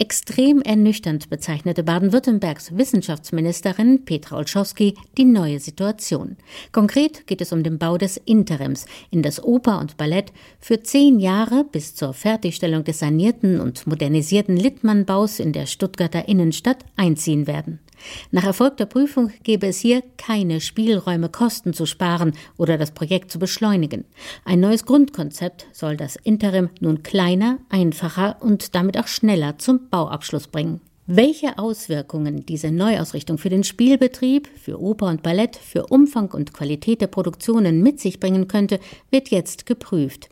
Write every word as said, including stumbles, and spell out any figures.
Extrem ernüchternd bezeichnete Baden-Württembergs Wissenschaftsministerin Petra Olschowski die neue Situation. Konkret geht es um den Bau des Interims, in das Oper und Ballett für zehn Jahre bis zur Fertigstellung des sanierten und modernisierten Littmann-Baus in der Stuttgarter Innenstadt einziehen werden. Nach erfolgter Prüfung gäbe es hier keine Spielräume, Kosten zu sparen oder das Projekt zu beschleunigen. Ein neues Grundkonzept soll das Interim nun kleiner, einfacher und damit auch schneller zum Bauabschluss bringen. Welche Auswirkungen diese Neuausrichtung für den Spielbetrieb, für Oper und Ballett, für Umfang und Qualität der Produktionen mit sich bringen könnte, wird jetzt geprüft.